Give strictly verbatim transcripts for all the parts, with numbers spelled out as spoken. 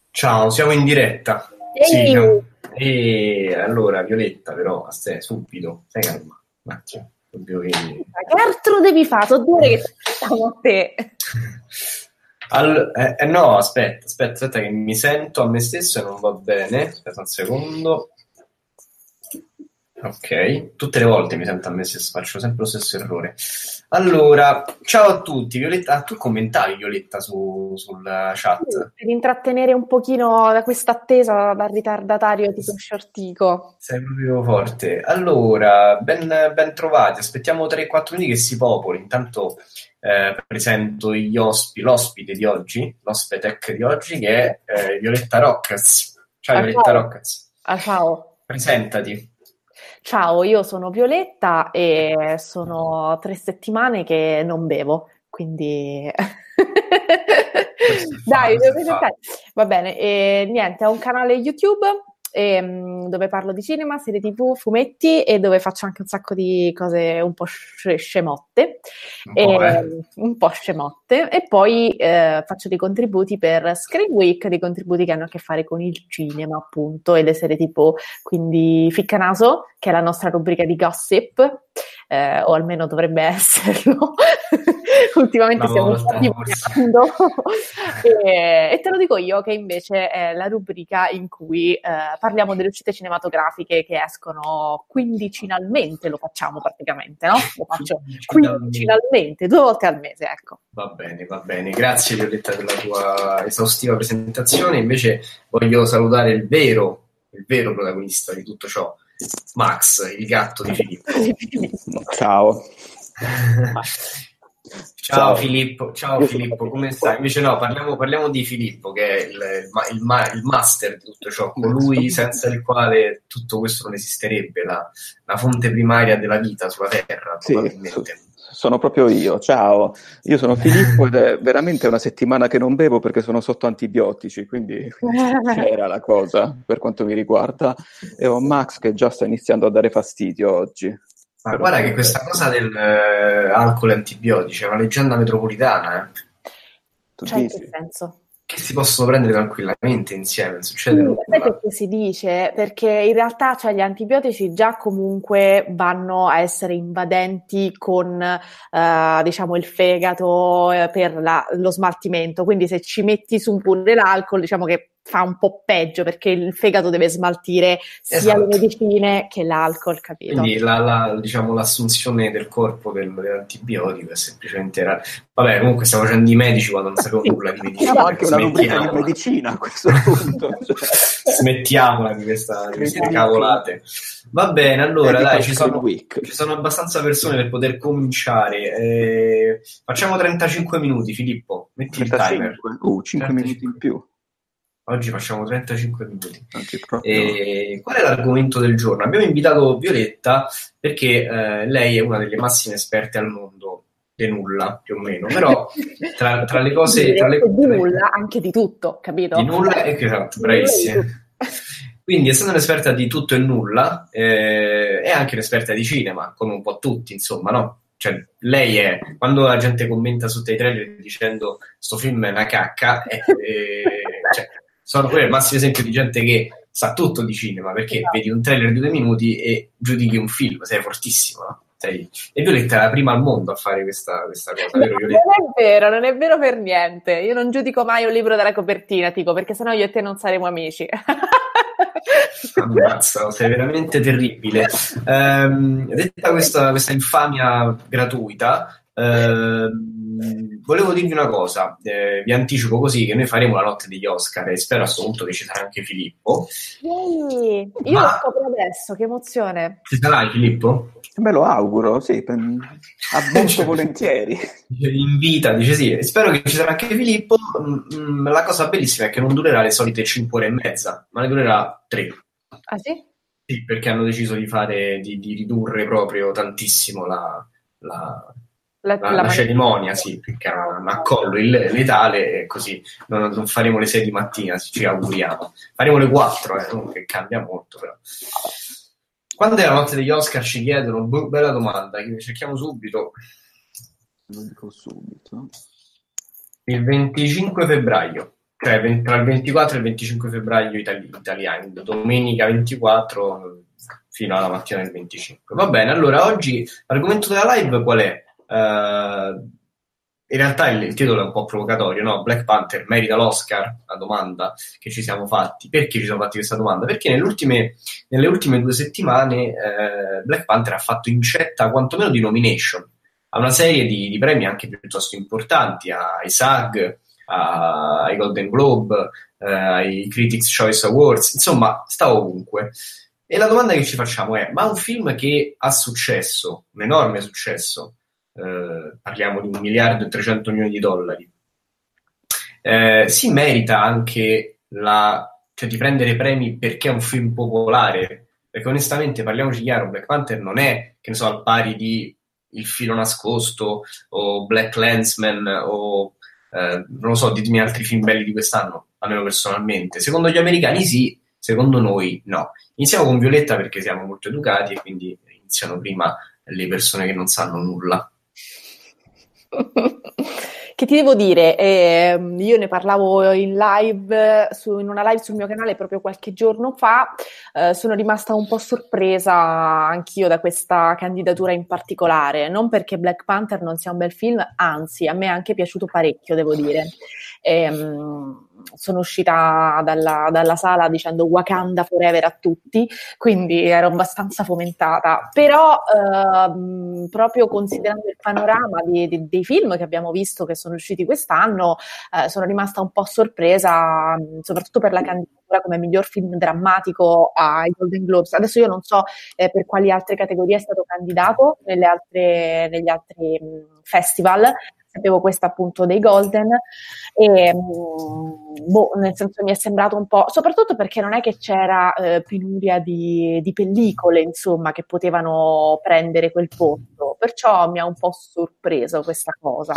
Ciao, siamo in diretta. Sì, Ehi, siamo- E allora, Violetta, però, aspetta, subito, stai calma. Un attimo, dobbiamo che... che altro devi fare? Sono due ore che ti aspettavo a te. All- eh, eh, no, aspetta, aspetta, aspetta, che mi sento a me stesso e non va bene. Aspetta un secondo. Ok, tutte le volte mi sento a me stesso, faccio sempre lo stesso errore. Allora, ciao a tutti, Violetta. Ah, tu commentavi, Violetta, su, sulla chat. Per intrattenere un pochino da questa attesa dal ritardatario tipo sciortico. Sei proprio forte. Allora, ben, ben trovati. Aspettiamo tre quattro minuti che si popoli. Intanto eh, presento gli ospi- l'ospite di oggi, l'ospetec di oggi, che è eh, Violetta Roccaz. Ciao Ah, Violetta ciao. Roccaz. Ah, ciao. Presentati. Ciao, io sono Violetta e sono tre settimane che non bevo, quindi Questo è fa, dai, questo devo è fa. presentare. Va bene, e niente, ho un canale YouTube ehm, dove parlo di cinema, serie T V, fumetti e dove faccio anche un sacco di cose un po' sce- scemotte, Un po', eh. e, un po' scemotte, e poi eh, faccio dei contributi per Screen Week, dei contributi che hanno a che fare con il cinema, appunto, e le serie T V, quindi Ficcanaso, che è la nostra rubrica di gossip, eh, o almeno dovrebbe esserlo. Ultimamente Una stiamo un po' volta, forse. divagando. e, e te lo dico io, che invece è la rubrica in cui eh, parliamo delle uscite cinematografiche che escono quindicinalmente, lo facciamo praticamente, no? Lo faccio Finalmente. quindicinalmente, due volte al mese, ecco. Va bene, va bene. Grazie Violetta per la tua esaustiva presentazione. Invece voglio salutare il vero, il vero protagonista di tutto ciò, Max, il gatto di Filippo. Ciao. Ciao Ciao. Filippo, ciao Io sono Filippo, come Filippo. stai? Invece no, parliamo, parliamo di Filippo, che è il, il ma- il ma- il master di tutto ciò, colui senza il quale tutto questo non esisterebbe, la, la fonte primaria della vita sulla Terra, Sì, probabilmente. so- sono proprio io. Ciao, io sono Filippo ed è veramente una settimana che non bevo perché sono sotto antibiotici, quindi c'era la cosa per quanto mi riguarda. E ho Max che già sta iniziando a dare fastidio oggi. Ma Però guarda per che il questa resto. cosa dell'alcol e antibiotici è una leggenda metropolitana, eh, Tu Cioè, in che dici? senso? che si possono prendere tranquillamente insieme, non Sì, succede sai nulla. perché si dice? Perché in realtà, cioè, gli antibiotici già comunque vanno a essere invadenti con, eh, diciamo, il fegato eh, per la- lo smaltimento. Quindi se ci metti su pure l'alcol, diciamo che fa un po' peggio perché il fegato deve smaltire sia le Esatto. medicine che l'alcol, capito? Quindi la, la- diciamo, l'assunzione del corpo del- dell'antibiotico è semplicemente rara. Vabbè, comunque stiamo facendo i medici quando non sapevo nulla di Facciamo medicina. anche una rubrica di Smettiamola. medicina a questo punto. Cioè, Smettiamola di, questa, di Screen queste Week cavolate. Va bene, allora dedico dai, al ci Screen sono, Week. ci sono abbastanza persone per poter cominciare. Eh, facciamo trentacinque minuti, Filippo, metti il timer. trentacinque? Uh, cinque minuti in trentacinque. più. Oggi facciamo trentacinque minuti. Oggi proprio. E qual è l'argomento del giorno? Abbiamo invitato Violetta perché eh, lei è una delle massime esperte al mondo di nulla, più o meno, però tra, tra le cose... Tra le, Di tra le- nulla, anche di tutto, capito? di nulla, e esatto, Di nulla e di bravissima. tutto. Quindi, essendo un'esperta di tutto e nulla, eh, è anche un'esperta di cinema, come un po' tutti, insomma, no? Cioè, lei è, quando la gente commenta sotto i trailer dicendo sto film è una cacca, è, eh, cioè, sono quello il massimo esempio di gente che sa tutto di cinema, perché Esatto. vedi un trailer di due minuti e giudichi un film, sei fortissimo, no? Sei... E Violetta è la prima al mondo a fare questa, questa cosa, No, vero Violetta? non è vero, non è vero per niente. Io non giudico mai un libro dalla copertina, tipo, perché sennò io e te non saremo amici. Ammazza, sei veramente terribile. Ehm, detta questa, questa infamia gratuita, ehm, volevo dirvi una cosa. Eh, vi anticipo così che noi faremo la notte degli Oscar e spero a questo punto che ci sarà anche Filippo. Yay! Io Ma lo scopro adesso, che emozione. ci sarai Filippo? Me lo auguro, sì, pen- molto volentieri. Invita, dice sì, spero che ci sarà anche Filippo. Mm, la cosa bellissima è che non durerà le solite cinque ore e mezza, ma ne durerà tre. Ah sì? Sì, perché hanno deciso di fare, di, di ridurre proprio tantissimo la, la, La, la, la la cerimonia, sì, perché era un accollo il- letale e così non, non faremo le sei di mattina, ci auguriamo. Faremo le quattro, eh, non che cambia molto però. Quando è la notte degli Oscar ci chiedono, boh, bella domanda, che cerchiamo subito. Lo dico subito. Il venticinque febbraio. cioè tra il ventiquattro e il venticinque febbraio itali- italiani, domenica ventiquattro fino alla mattina del venticinque. Va bene, allora oggi l'argomento della live qual è? Uh, in realtà il, il titolo è un po' provocatorio, no? Black Panther merita l'Oscar? La domanda che ci siamo fatti. Perché ci siamo fatti questa domanda? Perché nelle ultime, nelle ultime due settimane eh, Black Panther ha fatto incetta quantomeno di nomination a una serie di, di premi anche piuttosto importanti, ai SAG, a, ai Golden Globe, eh, ai Critics' Choice Awards, insomma sta ovunque. E la domanda che ci facciamo è: ma un film che ha successo, un enorme successo, eh, parliamo di un miliardo e trecento milioni di dollari, eh, si merita anche la, cioè di prendere premi perché è un film popolare? Perché onestamente, parliamoci chiaro, Black Panther non è, che ne so, al pari di Il filo nascosto o Black Landsman o eh, non lo so, ditemi altri film belli di quest'anno, almeno personalmente. Secondo gli americani sì, secondo noi no. Iniziamo con Violetta perché siamo molto educati e quindi iniziano prima le persone che non sanno nulla. Che ti devo dire? Eh, io ne parlavo in live, su, in una live sul mio canale proprio qualche giorno fa. Eh, sono rimasta un po' sorpresa anch'io da questa candidatura in particolare, non perché Black Panther non sia un bel film, anzi a me è anche piaciuto parecchio, devo dire. Ehm, sono uscita dalla, dalla sala dicendo Wakanda forever a tutti, quindi ero abbastanza fomentata, però ehm, proprio considerando il panorama di, di, dei film che abbiamo visto che sono usciti quest'anno, eh, sono rimasta un po' sorpresa, soprattutto per la candidatura come miglior film drammatico ai Golden Globes. Adesso io non so eh, per quali altre categorie è stato candidato nelle altre, negli altri mh, festival. Sapevo questa appunto dei Golden e boh, nel senso mi è sembrato un po', soprattutto perché non è che c'era eh, penuria di, di pellicole insomma che potevano prendere quel posto, perciò mi ha un po' sorpreso questa cosa.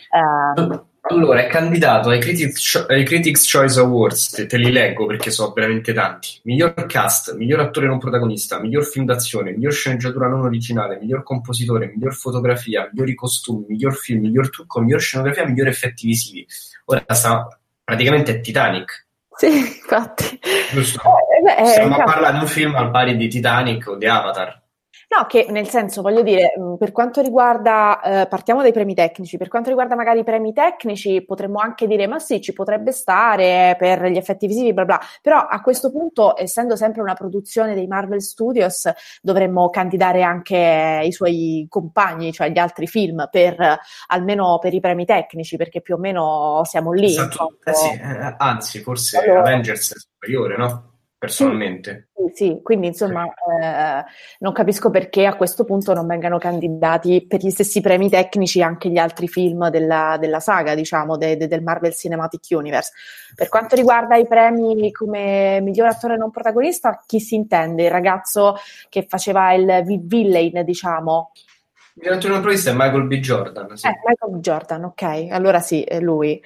Eh, Allora, è candidato ai Critics, ai Critics' Choice Awards, te, te li leggo perché sono veramente tanti. Miglior cast, miglior attore non protagonista, miglior film d'azione, miglior sceneggiatura non originale, miglior compositore, miglior fotografia, migliori costumi, miglior film, miglior trucco, miglior scenografia, miglior effetti visivi. Ora sta, praticamente è Titanic. Sì, infatti. Giusto? Eh, beh, Stiamo eh, a parlare di un film al pari di Titanic o di Avatar. No, che nel senso, voglio dire, per quanto riguarda, eh, partiamo dai premi tecnici, per quanto riguarda magari i premi tecnici potremmo anche dire, ma sì, ci potrebbe stare per gli effetti visivi, bla bla, però a questo punto, essendo sempre una produzione dei Marvel Studios, dovremmo candidare anche i suoi compagni, cioè gli altri film, per almeno per i premi tecnici, perché più o meno siamo lì. Esatto. Eh sì, eh, anzi, forse allora, Avengers è superiore, no? Personalmente. Sì, sì, quindi insomma eh, non capisco perché a questo punto non vengano candidati per gli stessi premi tecnici anche gli altri film della, della saga, diciamo, de, de, del Marvel Cinematic Universe. Per quanto riguarda i premi come miglior attore non protagonista, chi si intende? Il ragazzo che faceva il villain, diciamo? Il attore non protagonista è Michael B. Jordan. Sì. Eh, Michael B. Jordan, ok, allora sì, è lui.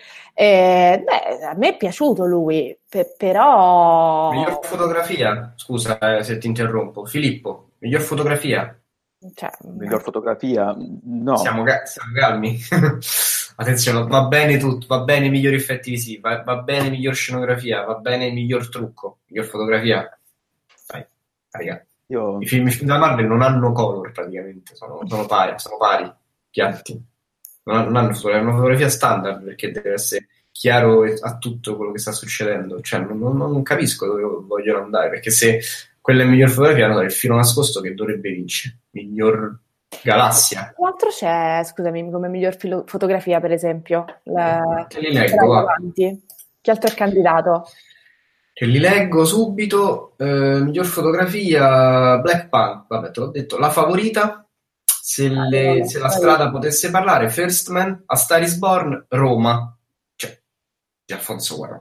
Eh, beh, a me è piaciuto lui, pe- però... Miglior fotografia, scusa eh, se ti interrompo. Filippo, miglior fotografia? Cioè, Miglior fotografia? No. Siamo, ga- siamo calmi. Attenzione, va bene tutto, va bene migliori effetti visivi, va, va bene miglior scenografia, va bene miglior trucco, miglior fotografia. Dai, raga. Io... I film, I film della Marvel non hanno color praticamente, sono, sono pari, sono pari, piatti. Non, non hanno fotografia, una fotografia standard perché deve essere chiaro a tutto quello che sta succedendo. Cioè, non, non, non capisco dove vogliono andare, perché se quella è miglior fotografia, allora il filo nascosto che dovrebbe vincere. Miglior galassia. Che altro c'è, scusami, come miglior filo- fotografia, per esempio? La... Te li leggo, va. Chi altro è candidato? Che li leggo subito. Eh, miglior fotografia, Black Panther, vabbè, te l'ho detto. La favorita, se, le, se la strada potesse parlare, First Man, A Star is Born, Roma. Cioè, di Alfonso Cuarón.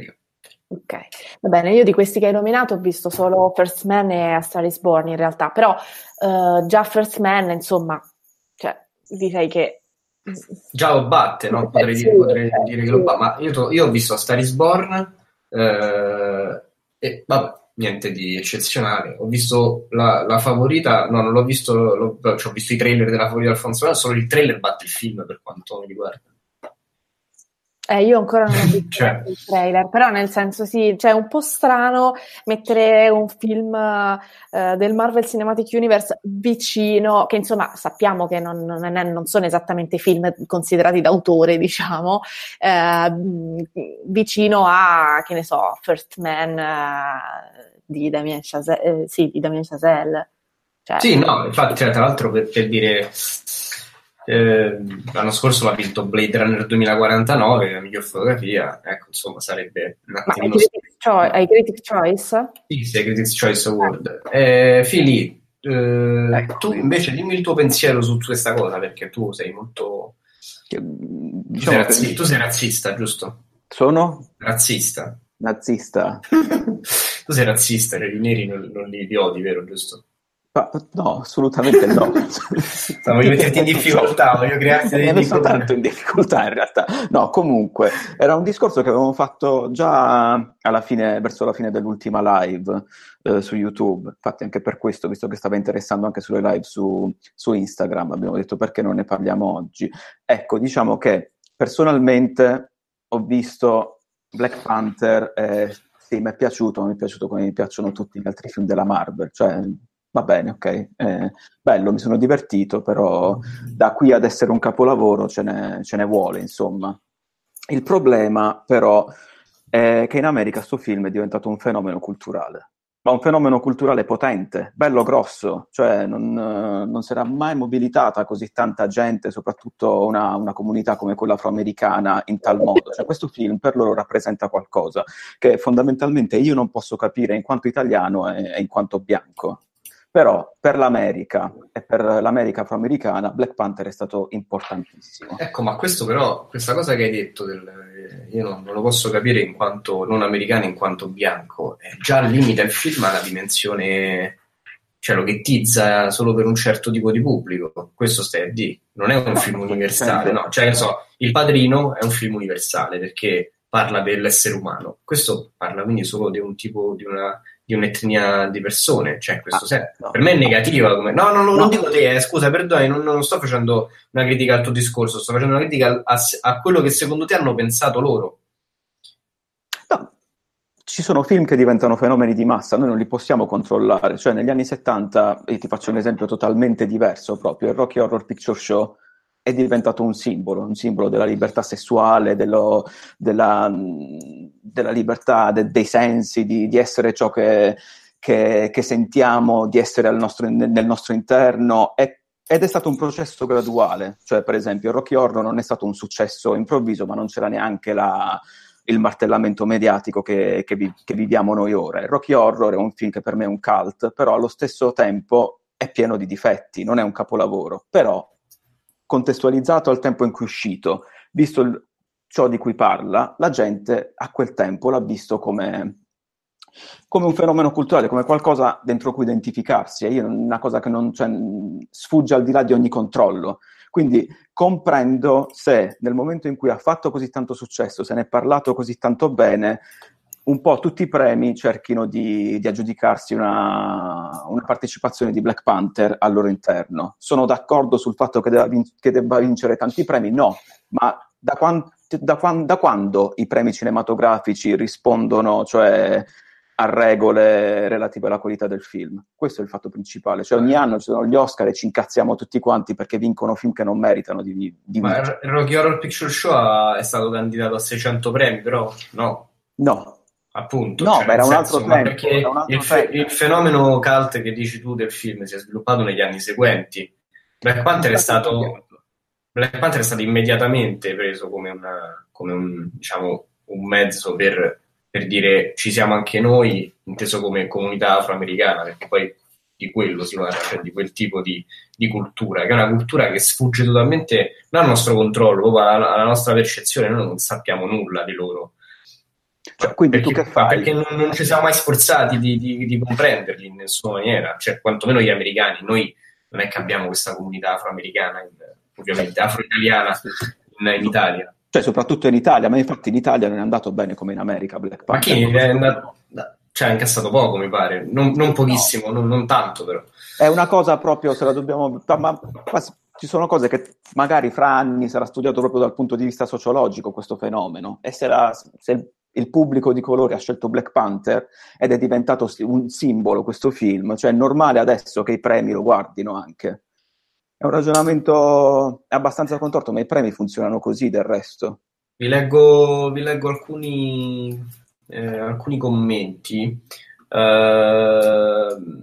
Ok, va bene, io di questi che hai nominato ho visto solo First Man e A Star is Born in realtà, però uh, già First Man, insomma, cioè, direi che... Già lo batte, no? Potrei, sì, dire, potrei sì. dire che lo batte, ma io, to- io ho visto A Star is Born eh, e vabbè, niente di eccezionale. Ho visto la, la favorita, no, non l'ho visto, l'ho, cioè, ho visto i trailer della favorita di Alfonso Cuarón, solo il trailer batte il film per quanto mi riguarda. Eh, io ancora non ho visto Cioè. il trailer, però nel senso sì, cioè è un po' strano mettere un film eh, del Marvel Cinematic Universe vicino, che insomma sappiamo che non, non, è- non sono esattamente film considerati d'autore, diciamo, eh, mh, vicino a, che ne so, First Man eh, di Damien Chazelle, eh, sì, di Damien Chazelle. Cioè, Sì, no, infatti, cioè, tra l'altro per, per dire, eh, l'anno scorso l'ha vinto Blade Runner duemilaquarantanove, la miglior fotografia, ecco, insomma, sarebbe un ma ai attimino... Critics' Choi- ai Critics' Choice? Sì, sì, Critics' Choice Award. Eh, Fili, eh, Ecco, tu invece dimmi il tuo pensiero su questa cosa, perché tu sei molto... che, Tu sei, diciamo razzi- che tu sei razzista, giusto? sono Razzista. nazista. Tu sei razzista, cioè, i neri non, non li, li odi, vero, giusto? Ma, no, assolutamente no. No, voglio metterti in difficoltà, voglio crearti dei Mi ha messo problemi. tanto in difficoltà in realtà. No, comunque, era un discorso che avevamo fatto già alla fine, verso la fine dell'ultima live eh, su YouTube. Infatti anche per questo, visto che stava interessando anche sulle live su, su Instagram, abbiamo detto perché non ne parliamo oggi. Ecco, diciamo che personalmente ho visto Black Panther, eh, sì, mi è piaciuto, ma mi è piaciuto come mi piacciono tutti gli altri film della Marvel, cioè va bene, ok, eh, bello, mi sono divertito, però da qui ad essere un capolavoro ce ne, ce ne vuole, insomma. Il problema, però, è che in America sto film è diventato un fenomeno culturale, ma un fenomeno culturale potente, bello grosso, cioè non, non si era mai mobilitata così tanta gente, soprattutto una, una comunità come quella afroamericana, in tal modo. Cioè questo film per loro rappresenta qualcosa che fondamentalmente io non posso capire in quanto italiano e, e in quanto bianco. Però per l'America e per l'America afroamericana Black Panther è stato importantissimo. Ecco, ma questo però, questa cosa che hai detto, del, eh, io non, non lo posso capire in quanto non americano, in quanto bianco, eh, già limita il film alla dimensione, cioè lo ghettizza solo per un certo tipo di pubblico. Questo stai a dire, non è un No, film universale, sempre. no? Cioè, che so, Il Padrino è un film universale perché parla dell'essere umano. Questo parla quindi solo di un tipo, di una... di un'etnia di persone, cioè in questo Ah, senso. no. Per me è negativa come... No, no, no, No. non dico te, eh, scusa, perdoni, non, non sto facendo una critica al tuo discorso, sto facendo una critica a, a quello che secondo te hanno pensato loro. No, ci sono film che diventano fenomeni di massa, noi non li possiamo controllare, cioè negli anni settanta, e ti faccio un esempio totalmente diverso proprio, il Rocky Horror Picture Show è diventato un simbolo, un simbolo della libertà sessuale, dello, della, della libertà de, dei sensi, di, di essere ciò che, che, che sentiamo, di essere al nostro, nel nostro interno, e, ed è stato un processo graduale, cioè per esempio Rocky Horror non è stato un successo improvviso, ma non c'era neanche la... il martellamento mediatico che, che, vi, che viviamo noi ora. Rocky Horror è un film che per me è un cult, però allo stesso tempo è pieno di difetti, non è un capolavoro, però contestualizzato al tempo in cui è uscito, visto il, ciò di cui parla, la gente a quel tempo l'ha visto come, come un fenomeno culturale, come qualcosa dentro cui identificarsi, e io una cosa che non, cioè, sfugge al di là di ogni controllo. Quindi comprendo se nel momento in cui ha fatto così tanto successo, se ne è parlato così tanto bene, un po' tutti i premi cerchino di, di aggiudicarsi una, una partecipazione di Black Panther al loro interno. Sono d'accordo sul fatto che debba, vin- che debba vincere tanti premi? No, ma da, quant- da, quan- da quando i premi cinematografici rispondono, cioè a regole relative alla qualità del film? Questo è il fatto principale. Cioè ogni anno ci sono gli Oscar e ci incazziamo tutti quanti perché vincono film che non meritano di, di Ma vincere. il Rocky Horror Picture Show è stato candidato a seicento premi, però no, No. appunto. No, cioè, ma era nel un senso, altro ma tempo, perché era un altro il, fe- tempo. il fenomeno cult che dici tu del film si è sviluppato negli anni seguenti. Black Panther è stato... Black Panther è stato immediatamente preso come, una, come un, diciamo, un mezzo per, per dire ci siamo anche noi, inteso come comunità afroamericana, perché poi di quello si parla, cioè di quel tipo di, di cultura, che è una cultura che sfugge totalmente non al nostro controllo, proprio alla, alla nostra percezione, noi non sappiamo nulla di loro. Cioè, quindi perché, tu che fai? perché non, non ci siamo mai sforzati di, di, di comprenderli in nessuna maniera, cioè quantomeno gli americani, noi non è che abbiamo questa comunità afroamericana, in, ovviamente afro-italiana in, in Italia. Cioè, soprattutto in Italia, ma infatti in Italia non è andato bene come in America Black Panther. Ma chi è andato, cioè ha incassato poco, mi pare, non, non pochissimo, no. non, non tanto però. È una cosa proprio, se la dobbiamo... Ma ci sono cose che magari fra anni sarà studiato proprio dal punto di vista sociologico questo fenomeno, e se, la, se il pubblico di colore ha scelto Black Panther ed è diventato un simbolo questo film, cioè è normale adesso che i premi lo guardino anche. È un ragionamento abbastanza contorto, ma i premi funzionano così del resto. Vi leggo, vi leggo alcuni, eh, alcuni commenti. Uh,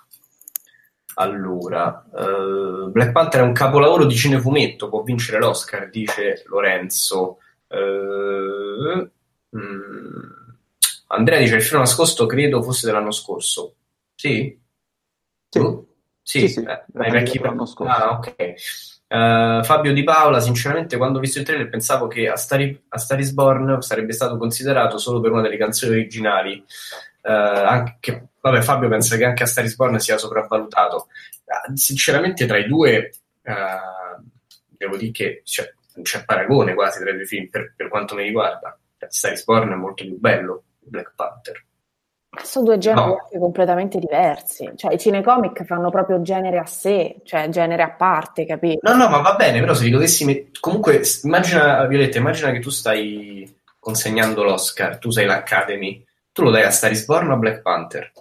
allora, uh, Black Panther è un capolavoro di cinefumetto, può vincere l'Oscar, dice Lorenzo. Uh, mm, Andrea dice il film nascosto credo fosse dell'anno scorso. Sì? Sì. Uh? Sì, sì, sì, eh, ai vecchi l'anno scorso. Ah, ok. Uh, Fabio Di Paola, sinceramente quando ho visto il trailer pensavo che A Star, A Star is Born sarebbe stato considerato solo per una delle canzoni originali. Uh, anche, vabbè, Fabio pensa che anche A Star is Born sia sopravvalutato. Uh, sinceramente tra i due uh, devo dire che c'è, c'è paragone quasi tra i due film per, per quanto mi riguarda. A Star is Born è molto più bello di Black Panther. Sono due generi No. anche completamente diversi, cioè i cinecomic fanno proprio genere a sé, cioè genere a parte, capito? No, no, ma va bene, però se li dovessi met- comunque immagina, Violetta, immagina che tu stai consegnando l'Oscar, tu sei l'Academy, tu lo dai a Star is Born o a Black Panther?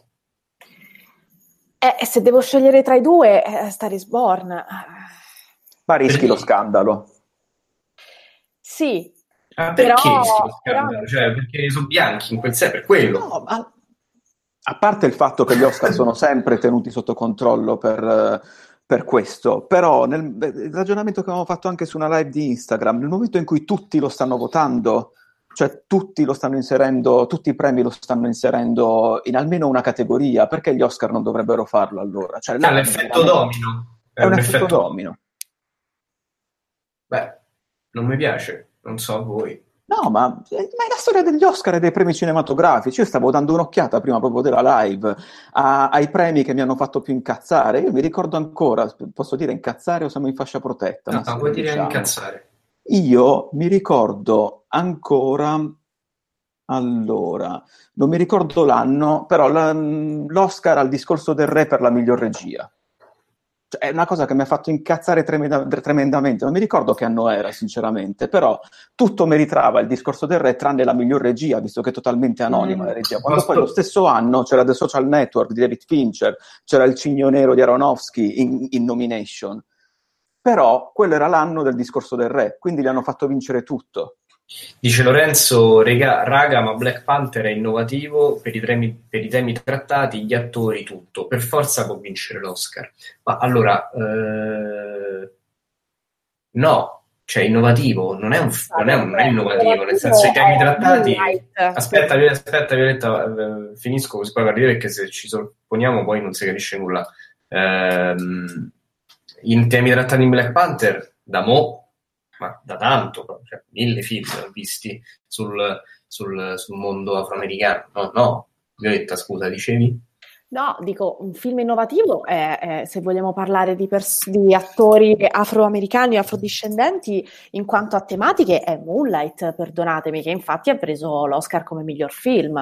Eh, se devo scegliere tra i due, eh, Star is Born. Ma rischi Perché? lo scandalo. Sì. Ah, perché Però- rischi lo scandalo? però- Cioè, perché sono bianchi in quel sé, per quello. No, ma a parte il fatto che gli Oscar sono sempre tenuti sotto controllo per, per questo, però nel il ragionamento che avevamo fatto anche su una live di Instagram, nel momento in cui tutti lo stanno votando, cioè tutti lo stanno inserendo, tutti i premi lo stanno inserendo in almeno una categoria, perché gli Oscar non dovrebbero farlo allora? Cioè, È là, l'effetto domino. È un effetto domino. Beh, non mi piace, non so a voi. No, ma, ma è la storia degli Oscar e dei premi cinematografici. Io stavo dando un'occhiata prima proprio della live a- ai premi che mi hanno fatto più incazzare. Io mi ricordo ancora, posso dire incazzare o siamo in fascia protetta? No, Massimo, vuoi dire diciamo. incazzare? Io mi ricordo ancora, allora, non mi ricordo l'anno, però la- l'Oscar al Discorso del Re per la miglior regia. Cioè, è una cosa che mi ha fatto incazzare tremenda- tremendamente, non mi ricordo che anno era sinceramente, però tutto meritava Il Discorso del Re tranne la miglior regia, visto che è totalmente anonima Mm, la regia. Quando posso- poi lo stesso anno c'era The Social Network di David Fincher, c'era Il Cigno Nero di Aronofsky in, in nomination, però quello era l'anno del Discorso del Re, quindi gli hanno fatto vincere tutto. Dice Lorenzo, rega, raga, ma Black Panther è innovativo per i, temi, per i temi trattati, gli attori, tutto. Per forza può vincere l'Oscar. Ma allora, eh, no, cioè innovativo, non è, un, non, è un, non è innovativo, nel senso i temi trattati... Aspetta, aspetta Violetta, eh, finisco così poi parli perché se ci sopponiamo poi non si capisce nulla. Ehm, in temi trattati in Black Panther, da mo', ma da tanto, cioè, mille film visti sul, sul, sul mondo afroamericano. No, no, Violetta, scusa, dicevi? No, dico, un film innovativo è, è, se vogliamo parlare di, pers- di attori afroamericani o afrodiscendenti in quanto a tematiche, è Moonlight, perdonatemi, che infatti ha preso l'Oscar come miglior film.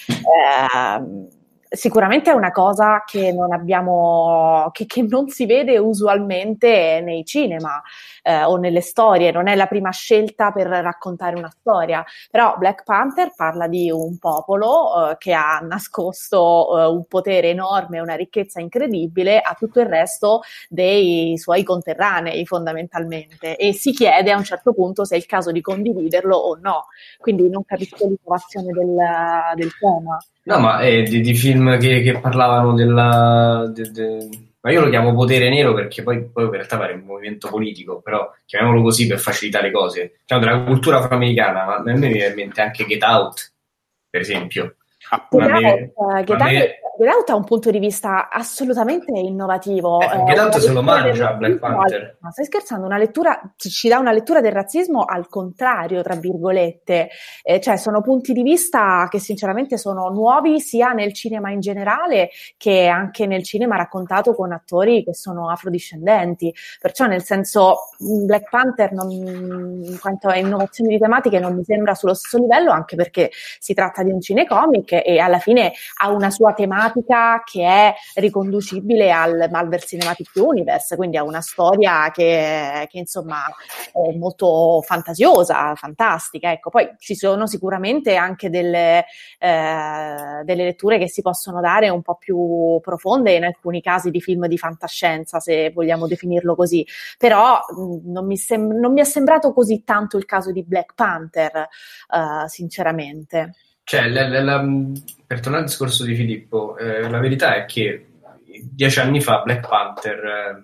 Eh, sicuramente è una cosa che non abbiamo, che, che non si vede usualmente nei cinema eh, o nelle storie, non è la prima scelta per raccontare una storia, però Black Panther parla di un popolo eh, che ha nascosto eh, un potere enorme, una ricchezza incredibile a tutto il resto dei suoi conterranei fondamentalmente, e si chiede a un certo punto se è il caso di condividerlo o no, quindi non capisco l'innovazione del, del tema. No, ma è di, di film che, che parlavano della... De, de... Ma io lo chiamo potere nero perché poi, poi in realtà pare un movimento politico, però chiamiamolo così per facilitare le cose. Diciamo della cultura afroamericana, ma a me viene in mente anche Get Out, per esempio. Get Out, me, uh, Get, me... Get Out ha un punto di vista assolutamente innovativo. Eh, Get Out se lo mangia Black Panther. Ma stai scherzando? Una lettura ci dà una lettura del razzismo al contrario, tra virgolette. Eh, cioè sono punti di vista che sinceramente sono nuovi sia nel cinema in generale che anche nel cinema raccontato con attori che sono afrodiscendenti. Perciò nel senso Black Panther non, in quanto a innovazioni di tematiche non mi sembra sullo stesso livello, anche perché si tratta di un cinecomic e alla fine ha una sua tematica tematica che è riconducibile al Marvel Cinematic Universe, quindi a una storia che, che insomma è molto fantasiosa, fantastica. Ecco, poi ci sono sicuramente anche delle, eh, delle letture che si possono dare un po' più profonde in alcuni casi di film di fantascienza, se vogliamo definirlo così, però mh, non, mi sem- non mi è sembrato così tanto il caso di Black Panther, uh, sinceramente. Cioè, la, la, la, per tornare al discorso di Filippo, eh, la verità è che dieci anni fa Black Panther eh,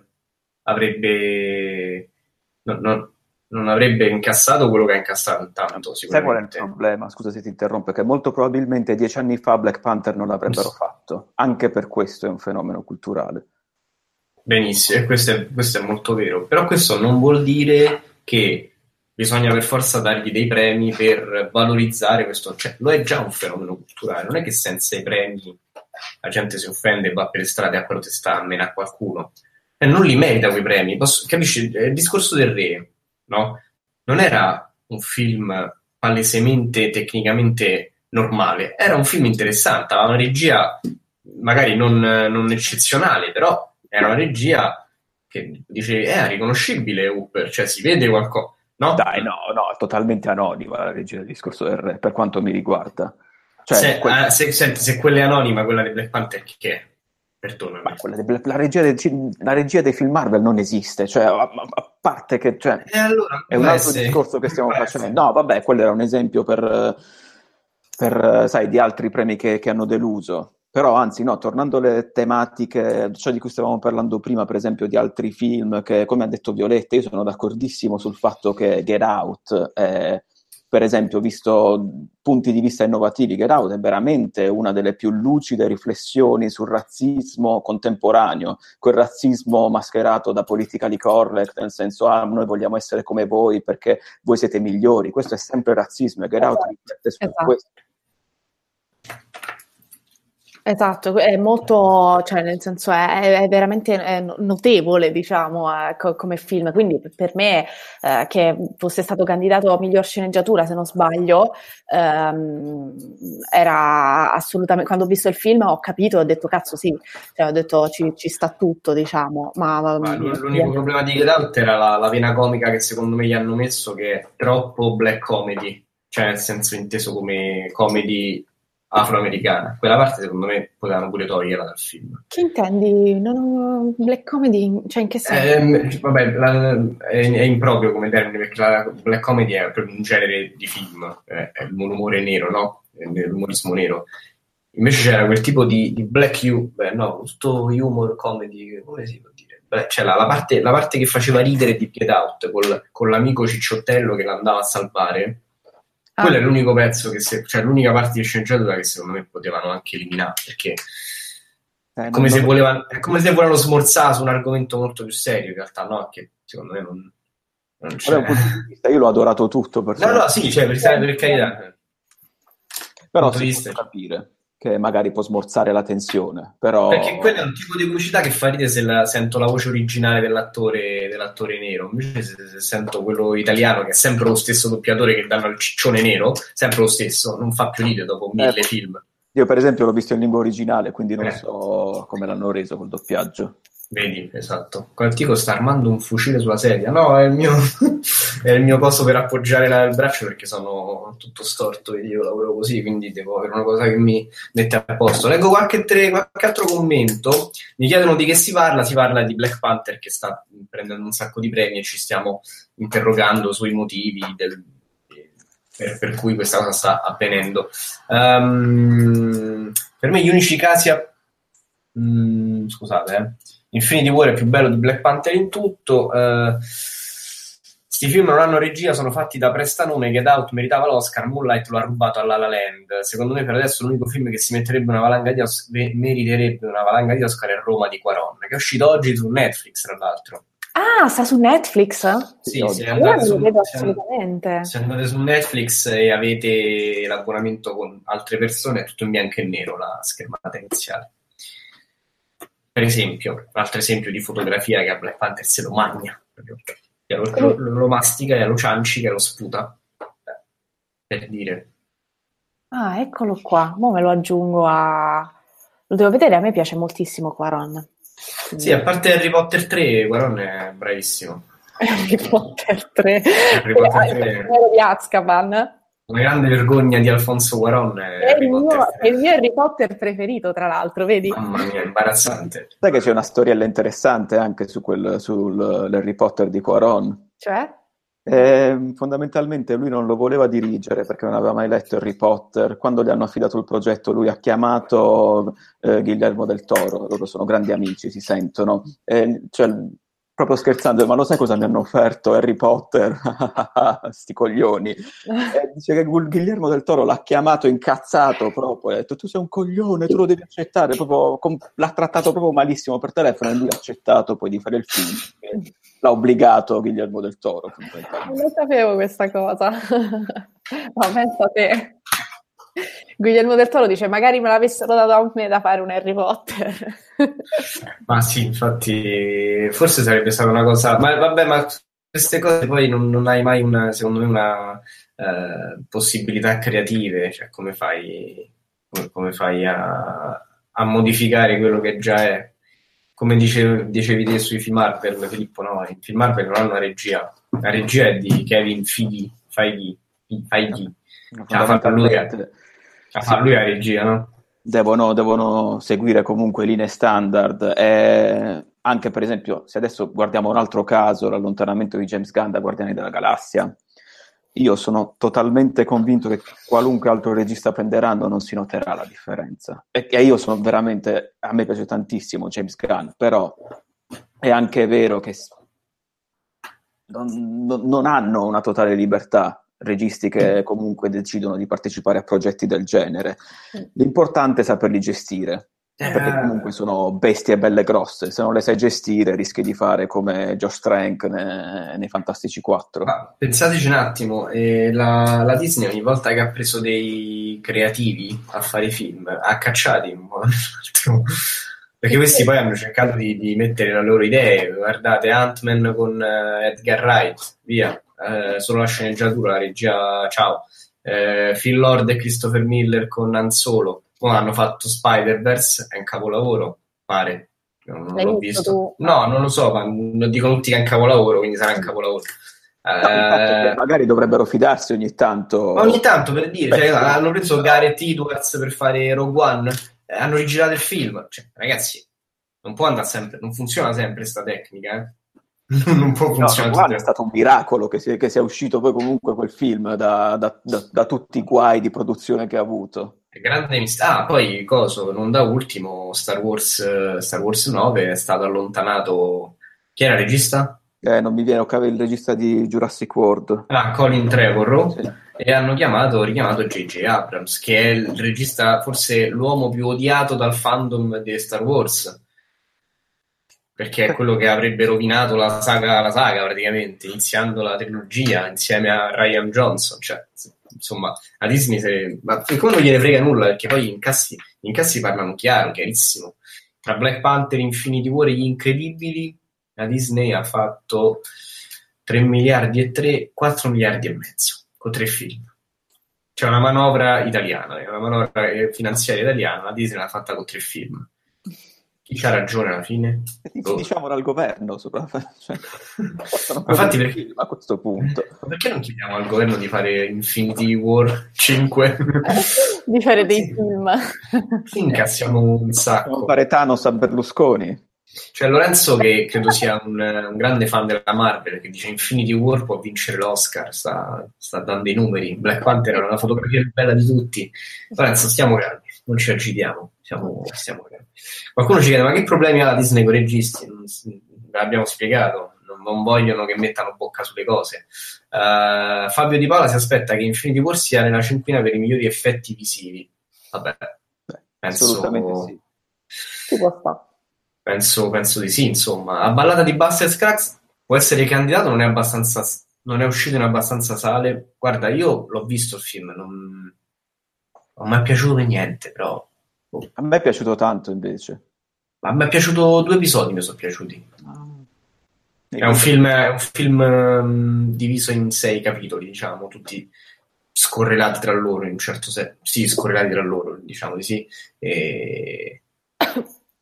avrebbe no, no, non avrebbe incassato quello che ha incassato intanto, Sai qual è il sicuramente. problema? Scusa se ti interrompo, che molto probabilmente dieci anni fa Black Panther non l'avrebbero fatto. Anche per questo è un fenomeno culturale. Benissimo, e questo è, questo è molto vero. Però questo non vuol dire che bisogna per forza dargli dei premi per valorizzare questo. Cioè, lo è già un fenomeno culturale. Non è che senza i premi la gente si offende e va per le strade a protestare, almeno a qualcuno. E non li merita quei premi. Posso, capisci? Il discorso del re, no? Non era un film palesemente, tecnicamente normale. Era un film interessante, aveva una regia magari non, non eccezionale, però era una regia che dice è riconoscibile Hooper, cioè si vede qualcosa. No? Dai, no, no, è totalmente anonima la regia del discorso del re, per quanto mi riguarda. Cioè, se, quel... eh, se, senti, se quella è anonima, quella di Black Panther che è? Perdonami. Ma quella di, la, regia dei, la regia dei film Marvel non esiste, cioè, a, a parte che cioè, e allora, è un altro essere, discorso che stiamo facendo. No, vabbè, quello era un esempio per, per sai, di altri premi che, che hanno deluso. Però, anzi, no, tornando alle tematiche, ciò di cui stavamo parlando prima, per esempio, di altri film, che, come ha detto Violetta, io sono d'accordissimo sul fatto che Get Out, eh, per esempio, visto punti di vista innovativi, Get Out è veramente una delle più lucide riflessioni sul razzismo contemporaneo, quel razzismo mascherato da politically correct, nel senso, ah, noi vogliamo essere come voi perché voi siete migliori. Questo è sempre razzismo e Get Out riflette su Esatto. questo. Esatto, è molto, cioè nel senso è, è veramente è notevole, diciamo, eh, co- come film, quindi per me eh, che fosse stato candidato a miglior sceneggiatura, se non sbaglio, ehm, era assolutamente, quando ho visto il film ho capito, ho detto cazzo sì, cioè, ho detto ci, ci sta tutto, diciamo, ma, ma, ma l'unico problema di Get Out era la, la vena comica che secondo me gli hanno messo, che è troppo black comedy, cioè nel senso inteso come comedy afroamericana. Quella parte secondo me potevano pure toglierla dal film. Che intendi? Non ho... Black comedy? Cioè in che senso? Eh, vabbè, la, è, è improprio come termine, perché la black comedy è proprio un genere di film, eh, è l'umore nero, no? È l'umorismo nero. Invece c'era quel tipo di, di black humor, beh, no, tutto humor comedy, come si può dire? Beh, c'è la, la, parte, la parte che faceva ridere di Get Out col, con l'amico cicciottello che l'andava a salvare. Quello Ah. è l'unico pezzo che se, cioè l'unica parte di sceneggiatura che secondo me potevano anche eliminare, perché Eh, come non se lo- volevano, è come se volevano smorzare su un argomento molto più serio, in realtà no, che secondo me non, non c'è. Da un punto di vista, io l'ho adorato tutto, No, no, personalmente. sì, cioè, per, per carità. Però punto si di può vista. capire che magari può smorzare la tensione, però... Perché quello è un tipo di comicità che fa ridere se la, sento la voce originale dell'attore, dell'attore nero. Invece se, se sento quello italiano, che è sempre lo stesso doppiatore che danno al ciccione nero, sempre lo stesso, non fa più ridere dopo mille Eh, film. Io per esempio l'ho visto in lingua originale, quindi non Eh. so come l'hanno reso col doppiaggio. Vedi, esatto. Quel tipo sta armando un fucile sulla sedia. No, è il mio, è il mio coso per appoggiare la, il braccio, perché sono tutto storto e io lavoro così, quindi devo avere una cosa che mi mette a posto. Leggo qualche, tre, qualche altro commento. Mi chiedono di che si parla. Si parla di Black Panther, che sta prendendo un sacco di premi e ci stiamo interrogando sui motivi del, per, per cui questa cosa sta avvenendo. Um, per me gli unici casi a... mm, scusate, eh. Infinity War è più bello di Black Panther in tutto. Uh, sti film non hanno regia, sono fatti da prestanome. Get Out meritava l'Oscar, Moonlight lo ha rubato a La La Land. Secondo me per adesso l'unico film che si metterebbe una valanga di Oscar, meriterebbe una valanga di Oscar è Roma di Quaron, che è uscito oggi su Netflix, tra l'altro. Ah, sta su Netflix? Sì, se Allora andate, me lo su, vedo se, assolutamente. se andate su Netflix e avete l'abbonamento con altre persone, è tutto in bianco e nero la schermata iniziale. Per esempio, un altro esempio di fotografia che a Black Panther se lo magna, lo, lo, lo mastica e lo ciancica e lo sputa, per dire. Ah, eccolo qua, mo me lo aggiungo a, Lo devo vedere, a me piace moltissimo Quaron. Sì, a parte Harry Potter tre, Quaron è bravissimo. Harry Potter tre. Harry Potter tre. Di Azkaban. La grande vergogna di Alfonso Cuarón è, è, il mio, è il mio Harry Potter preferito, tra l'altro, vedi? Mamma mia, imbarazzante. Sai che c'è una storiella interessante anche su quel, sull'Harry Potter di Cuarón? Cioè? Eh, fondamentalmente lui non lo voleva dirigere perché non aveva mai letto Harry Potter. Quando gli hanno affidato il progetto lui ha chiamato eh, Guillermo del Toro, loro sono grandi amici, si sentono, eh, cioè, proprio scherzando, ma lo sai cosa mi hanno offerto Harry Potter? Sti coglioni. E dice che Guillermo del Toro l'ha chiamato incazzato proprio, ha detto tu sei un coglione, tu lo devi accettare, proprio, com- l'ha trattato proprio malissimo per telefono e lui ha accettato poi di fare il film. L'ha obbligato Guillermo del Toro. Non lo sapevo questa cosa. Ma pensa te. Guillermo del Toro dice magari me l'avessero dato a me da fare un Harry Potter. Ma sì, infatti forse sarebbe stata una cosa, ma vabbè, ma queste cose poi non, non hai mai una, secondo me, una eh, possibilità creative, cioè come fai, come, come fai a, a modificare quello che già è. Come dicevi, dicevi te sui film Marvel, Filippo, no, i film Marvel non hanno una regia, la regia è di Kevin Feige, Feige, Feige. Ce l'ha fatta lui, ce l'ha fatta lui la regia, no? Devono, devono seguire comunque linee standard e anche per esempio se adesso guardiamo un altro caso, l'allontanamento di James Gunn da Guardiani della Galassia, io sono totalmente convinto che qualunque altro regista prenderanno non si noterà la differenza, e io sono veramente, a me piace tantissimo James Gunn, però è anche vero che non, non, non hanno una totale libertà registi che comunque decidono di partecipare a progetti del genere. L'importante è saperli gestire, perché comunque sono bestie belle grosse, se non le sai gestire rischi di fare come Josh Trank ne, nei Fantastici quattro. Ma pensateci un attimo, eh, la, la Disney ogni volta che ha preso dei creativi a fare film ha cacciati un po', perché questi poi hanno cercato di, di mettere le loro idee. Guardate Ant-Man con uh, Edgar Wright, via. Eh, solo la sceneggiatura, la regia, ciao. Eh, Phil Lord e Christopher Miller con Han Solo. Poi hanno fatto Spider-Verse, è un capolavoro, pare. Non, non l'ho visto. Tu? No, non lo so, ma dicono tutti che è un capolavoro, quindi sarà un capolavoro. No, eh, magari dovrebbero fidarsi ogni tanto. Ogni tanto, per dire, cioè, hanno preso Gareth Edwards per fare Rogue One, eh, hanno rigirato il film. Cioè, ragazzi, non può andare sempre, non funziona sempre sta tecnica, eh. Non può funzionare. No, è stato un miracolo che sia, che sia uscito poi comunque quel film da, da, da, da tutti i guai di produzione che ha avuto. Grande mistero. Ah, poi coso, non da ultimo Star Wars Star Wars nove è stato allontanato. Chi era il regista? Eh, non mi viene a capo il regista di Jurassic World. Ah, Colin Trevorrow. Sì. E hanno chiamato, richiamato J J Abrams, che è il regista, forse l'uomo più odiato dal fandom di Star Wars, perché è quello che avrebbe rovinato la saga, la saga praticamente, iniziando la trilogia insieme a Rian Johnson. Cioè, insomma, a Disney se... ma come non gliene frega nulla, perché poi gli incassi, gli incassi parlano chiaro, chiarissimo. Tra Black Panther, Infinity War e Gli Incredibili, la Disney ha fatto tre miliardi e tre, quattro miliardi e mezzo con tre film. C'è una manovra italiana, una manovra finanziaria italiana, la Disney l'ha fatta con tre film. Chi c'ha ragione alla fine? Oh. Diciamo al governo, sopra... cioè, ma infatti perché... a questo punto. Ma perché non chiediamo al governo di fare Infinity War cinque? Di fare dei film. Sì, incassiamo un sacco. Possiamo fare Thanos a Berlusconi. Cioè Lorenzo, che credo sia un, un grande fan della Marvel, che dice Infinity War può vincere l'Oscar, sta, sta dando i numeri. Black Panther era una fotografia più bella di tutti. Lorenzo, stiamo calmi, non ci agitiamo, siamo, stiamo calmi. Qualcuno ci chiede, ma che problemi ha la Disney con i registi? Non, l'abbiamo spiegato, non, non vogliono che mettano bocca sulle cose. Uh, Fabio Di Paola si aspetta che Infinity War sia nella cinquina per i migliori effetti visivi. Vabbè, Beh, penso... assolutamente sì. Ci può stare. Penso, penso di sì, insomma. A Ballata di Buster Scruggs può essere candidato, non è abbastanza, non è uscito in abbastanza sale. Guarda, io l'ho visto il film, non, non mi è piaciuto per niente, però... Oh. A me è piaciuto tanto, invece. Ma mi è piaciuto, due episodi mi sono piaciuti. Ah. È un film, è un film um, diviso in sei capitoli, diciamo, tutti scorrelati tra loro, in un certo senso. Sì, scorrelati tra loro, diciamo di sì. E...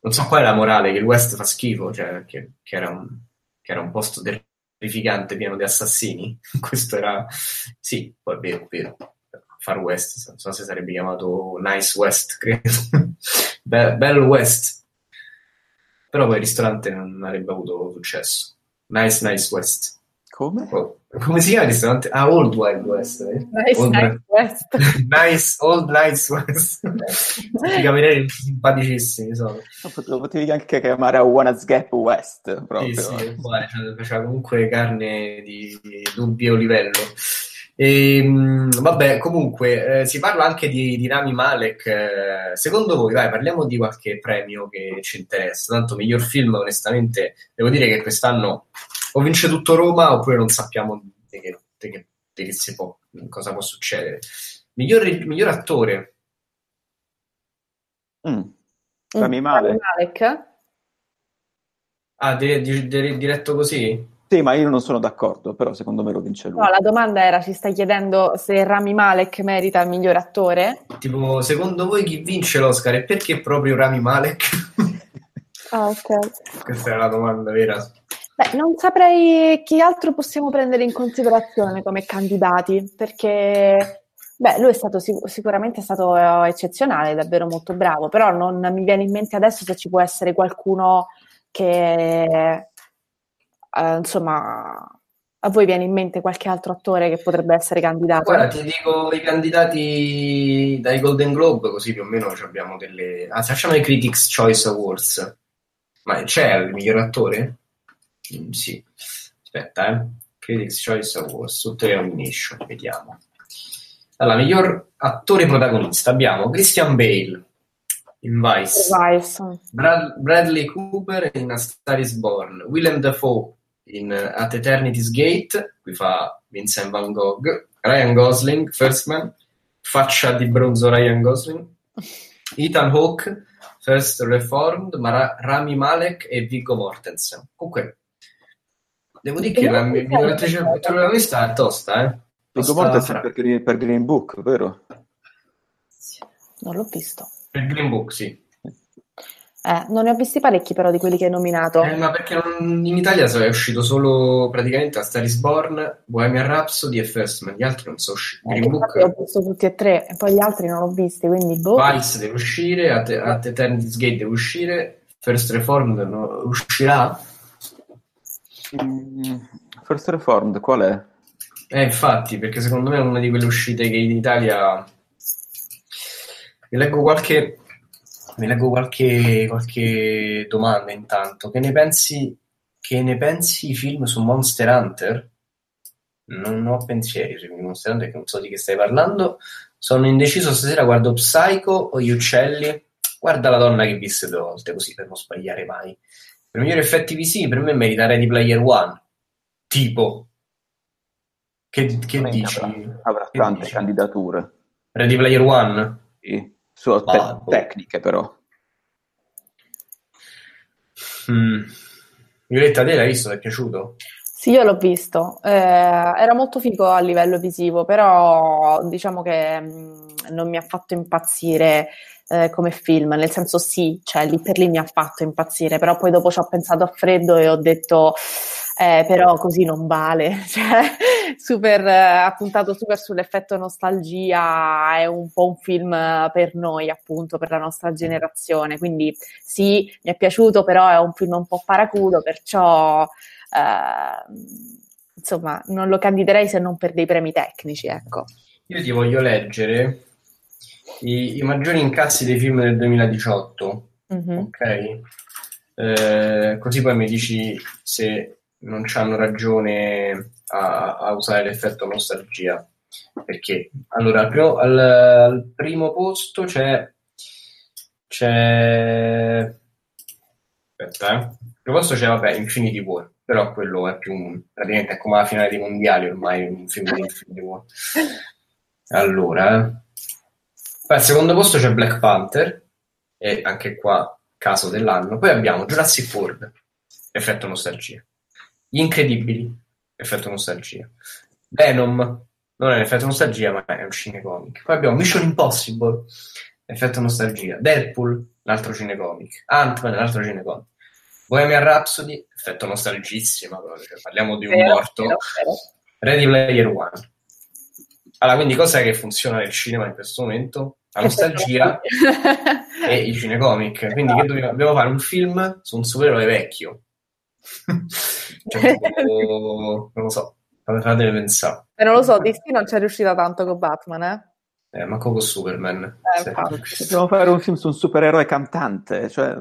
non so qual è la morale, che il West fa schifo, cioè che, che, era, un, che era un posto terrificante pieno di assassini. Questo era, sì, poi è vero, vero. Far West, non so se sarebbe chiamato Nice West, credo. Be- Bell West. Però poi il ristorante non avrebbe avuto successo. Nice Nice West. Come? Oh, come si chiama il ristorante? Ah, Old Wild West. Eh? Nice Old Nice West. Nice, Old Nice West. I camerieri simpaticissimi sono. Lo potevi anche chiamare a Wanna's Gap West, proprio. Sì, sì, uguale, cioè, faceva comunque carne di, di dubbio livello. E, vabbè, comunque, eh, si parla anche di, di Rami Malek. Eh, secondo voi, vai, parliamo di qualche premio che ci interessa. Tanto miglior film, onestamente, devo dire che quest'anno o vince tutto Roma oppure non sappiamo di che, di che, di che si può, cosa può succedere. Miglior, miglior attore. Mm. Rami Malek. Malek? Ah, di, di, di, diretto così? Sì, ma io non sono d'accordo, però secondo me lo vince lui. No, la domanda era, ci stai chiedendo se Rami Malek merita il miglior attore? Tipo, secondo voi chi vince l'Oscar e perché proprio Rami Malek? Ah, ok. Questa è la domanda vera. Beh, non saprei chi altro possiamo prendere in considerazione come candidati, perché beh, lui è stato sic- sicuramente è stato eh, eccezionale, davvero molto bravo, però non mi viene in mente adesso se ci può essere qualcuno che eh, insomma, a voi viene in mente qualche altro attore che potrebbe essere candidato? Guarda, ti dico i candidati dai Golden Globe, così più o meno abbiamo delle... Anzi, facciamo i Critics' Choice Awards. Ma c'è il miglior attore? Mm, sì. Aspetta, eh. Critics' Choice Awards, tutte le nomination, vediamo. Allora, miglior attore protagonista abbiamo Christian Bale in Vice, Vice. Brad- Bradley Cooper in A Star is Born, Willem Dafoe in At Eternity's Gate, qui fa Vincent Van Gogh, Ryan Gosling, First Man, faccia di bronzo Ryan Gosling, Ethan Hawke, First Reformed, Mara- Rami Malek e Viggo Mortensen. Comunque, devo dire che la migliore attrice protagonista è tosta, eh? Viggo Mortensen per, Green- per Green Book, vero? Non l'ho visto. Per Green Book, sì. Eh, non ne ho visti parecchi però di quelli che hai nominato. Eh, ma perché non, in Italia è uscito solo praticamente A Star is Born, Bohemian Rhapsody e First Man, gli altri non sono usciti. Eh, Green Book, ho visto tutti e tre e poi gli altri non l'ho visti, quindi boh. Vice deve uscire, At, At Eternity's Gate deve uscire, First Reformed no, uscirà? Mm, First Reformed, qual è? Eh, infatti, perché secondo me è una di quelle uscite che in Italia... Vi leggo qualche... Vi leggo qualche, qualche domanda intanto. Che ne pensi, che ne pensi i film su Monster Hunter? Non ho pensieri su Monster Hunter, che non so di che stai parlando. Sono indeciso stasera, guardo Psycho o Gli Uccelli. Guarda La donna che visse due volte, così per non sbagliare mai. Per migliori effetti visivi, per me merita Ready Player One. Tipo. Che, che dici? Avrà, avrà che tante dici? candidature. Ready Player One? Sì. Sono te- Ah, boh. tecniche, però. Mm. Violetta, te l'hai visto? Ti è piaciuto? Sì, io l'ho visto. Eh, era molto figo a livello visivo, però diciamo che mh, non mi ha fatto impazzire eh, come film, nel senso sì, cioè lì per lì mi ha fatto impazzire, però poi dopo ci ho pensato a freddo e ho detto eh, però così non vale, cioè super, eh, ha puntato super sull'effetto nostalgia, è un po' un film per noi appunto, per la nostra generazione, quindi sì, mi è piaciuto, però è un film un po' paraculo, perciò Uh, insomma non lo candiderei se non per dei premi tecnici, ecco. Io ti voglio leggere i, i maggiori incassi dei film del duemiladiciotto, Mm-hmm. ok? Eh, così poi mi dici se non c'hanno ragione a, a usare l'effetto nostalgia. Perché? Allora, al primo, al, al primo posto c'è c'è aspetta, eh. Al primo posto c'è, vabbè, Infinity War, però quello è più un, praticamente è come la finale dei mondiali ormai, un film di Infinity War. Allora, eh. Poi al secondo posto c'è Black Panther, e anche qua caso dell'anno. Poi abbiamo Jurassic World, effetto nostalgia. Gli Incredibili, effetto nostalgia. Venom, non è un effetto nostalgia, ma è un cinecomic. Poi abbiamo Mission Impossible, effetto nostalgia. Deadpool, l'altro cinecomic. Ant-Man, l'altro cinecomic. Bohemian Rhapsody, effetto nostalgissima, cioè, parliamo di un Vero, morto. vero, vero. Ready Player One. Allora, quindi cos'è che funziona nel cinema in questo momento? La nostalgia e i cinecomic. Quindi che dobbiamo, dobbiamo fare un film su un supereroe vecchio. Cioè, tipo, non lo so, fatemi pensare. E non lo so, D C non c'è riuscita tanto con Batman, eh? Eh, manco con Superman. Eh, Sì. Dobbiamo fare un film su un supereroe cantante, cioè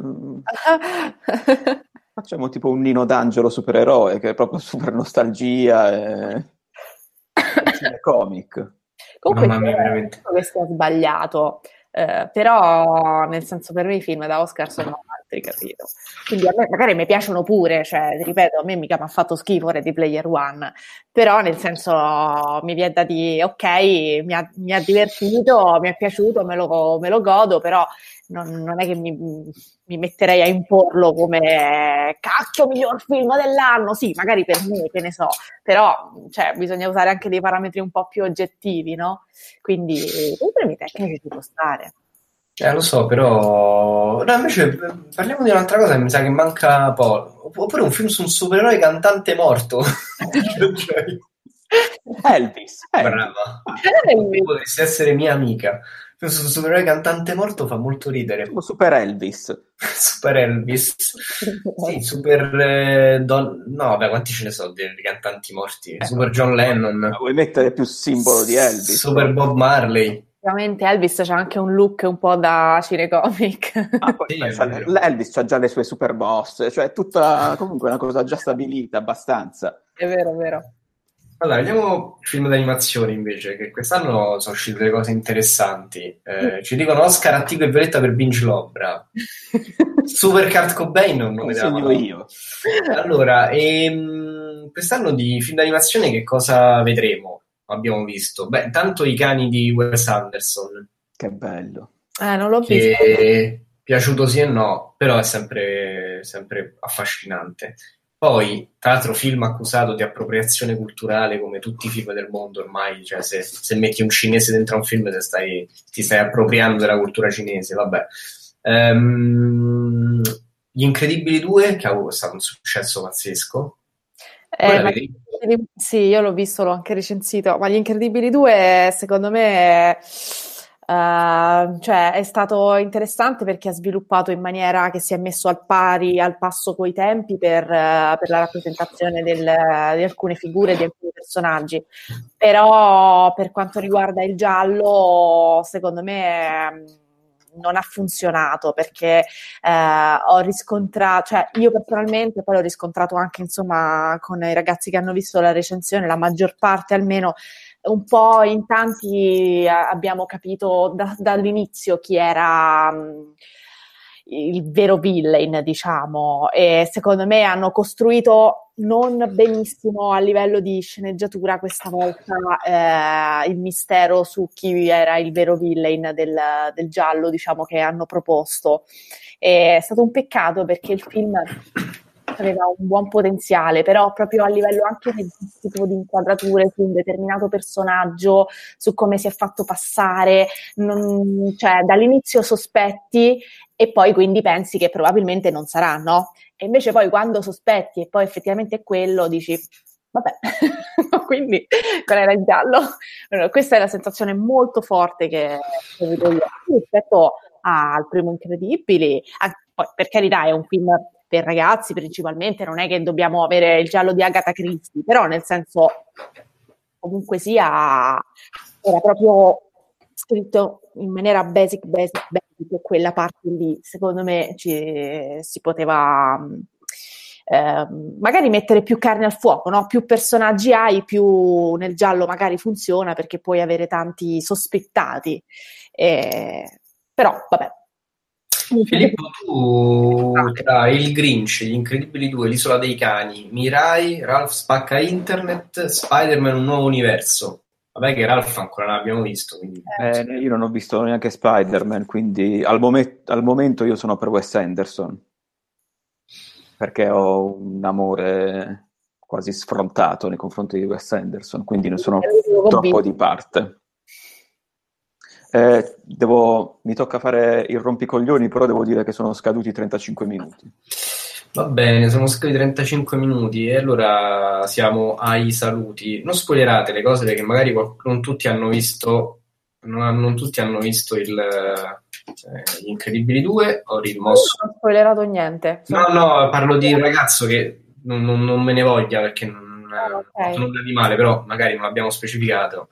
facciamo tipo un Nino D'Angelo supereroe che è proprio super nostalgia e cinecomic. Comunque Mamma mia, veramente. non che sia sbagliato, eh, però nel senso per me i film da Oscar sono altri, capito? Quindi a me magari mi piacciono pure, cioè ripeto, a me mica mi ha fatto schifo Ready Player One, però nel senso mi viene da dire ok, mi ha, mi ha divertito, mi è piaciuto, me lo, me lo godo, però non, non è che mi, mi metterei a imporlo come cacchio miglior film dell'anno, sì, magari per me, che ne so, però cioè, bisogna usare anche dei parametri un po' più oggettivi, no? Quindi i premi tecnici ci può stare. Eh, lo so, però... No, invece parliamo di un'altra cosa che mi sa che manca poco. Oppure un film su un supereroe cantante morto. Cioè... Elvis. Brava. Elvis. Potresti essere mia amica. Un supereroe cantante morto fa molto ridere. Super Elvis. Super Elvis. Sì, super... Eh, Don... No, vabbè, quanti ce ne sono di cantanti morti? Eh, super John Lennon. Vuoi mettere più simbolo di Elvis? Super Bob Marley. Ovviamente Elvis c'ha anche un look un po' da cinecomic. Ah, poi Sì, pensa, è vero. Elvis c'ha già le sue super boss, cioè è tutta comunque una cosa già stabilita abbastanza. È vero, è vero. Allora, vediamo il film d'animazione invece, che quest'anno sono uscite delle cose interessanti. Eh, ci dicono Oscar a Tico e Violetta per Binge Love, bravo. Super Kurt Cobain, un nome della Consegno Madonna. io. Allora, ehm, quest'anno di film d'animazione che cosa vedremo? Abbiamo visto. Beh, intanto I cani di Wes Anderson, Che bello. Eh, non l'ho che visto. è piaciuto sì e no, però è sempre, sempre affascinante. Poi, tra l'altro, film accusato di appropriazione culturale come tutti i film del mondo ormai, cioè se, se metti un cinese dentro a un film te stai, ti stai appropriando della cultura cinese, vabbè. Ehm, Gli Incredibili due, che è stato un successo pazzesco. Eh, ma- sì, io l'ho visto, l'ho anche recensito, ma Gli Incredibili due secondo me Uh, cioè è stato interessante perché ha sviluppato in maniera che si è messo al pari, al passo coi tempi per, uh, per la rappresentazione del, di alcune figure, di alcuni personaggi, però per quanto riguarda il giallo secondo me non ha funzionato perché eh, ho riscontrato, cioè io personalmente poi l'ho riscontrato anche insomma con i ragazzi che hanno visto la recensione, la maggior parte almeno un po' in tanti abbiamo capito da, dall'inizio chi era um, il vero villain, diciamo, e secondo me hanno costruito non benissimo a livello di sceneggiatura questa volta eh, il mistero su chi era il vero villain del, del giallo, diciamo, che hanno proposto. E è stato un peccato perché il film aveva un buon potenziale, però proprio a livello anche registico di inquadrature su un determinato personaggio, su come si è fatto passare, non, cioè dall'inizio sospetti e poi quindi pensi che probabilmente non sarà, no? E invece poi quando sospetti e poi effettivamente è quello, dici vabbè, quindi qual era il giallo? Allora, questa è la sensazione molto forte che ho avuto io rispetto al primo Incredibili, poi per carità è un film per ragazzi principalmente, non è che dobbiamo avere il giallo di Agatha Christie, però nel senso comunque sia era proprio scritto in maniera basic, basic, basic, quella parte lì secondo me ci, si poteva eh, magari mettere più carne al fuoco, no? Più personaggi hai, più nel giallo magari funziona perché puoi avere tanti sospettati, eh, però vabbè. Filippo, tu tra Il Grinch, Gli Incredibili due, L'Isola dei Cani, Mirai, Ralph spacca internet, Spider-Man un nuovo universo. Vabbè che Ralph ancora non l'abbiamo visto. Quindi... Eh, io non ho visto neanche Spider-Man, quindi al, mom- al momento io sono per Wes Anderson, perché ho un amore quasi sfrontato nei confronti di Wes Anderson, quindi ne sono troppo di parte. Eh, devo, mi tocca fare il rompicoglioni, però devo dire che sono scaduti trentacinque minuti. Va bene, sono scaduti trentacinque minuti e allora siamo ai saluti. Non spoilerate le cose perché magari non tutti hanno visto, non, non tutti hanno visto il, eh, Gli Incredibili due. Ho rimosso. Non ho spoilerato niente. No, no, parlo di un ragazzo che non, non, non me ne voglia perché non Ah, ha okay. nulla di male, però magari non l'abbiamo specificato.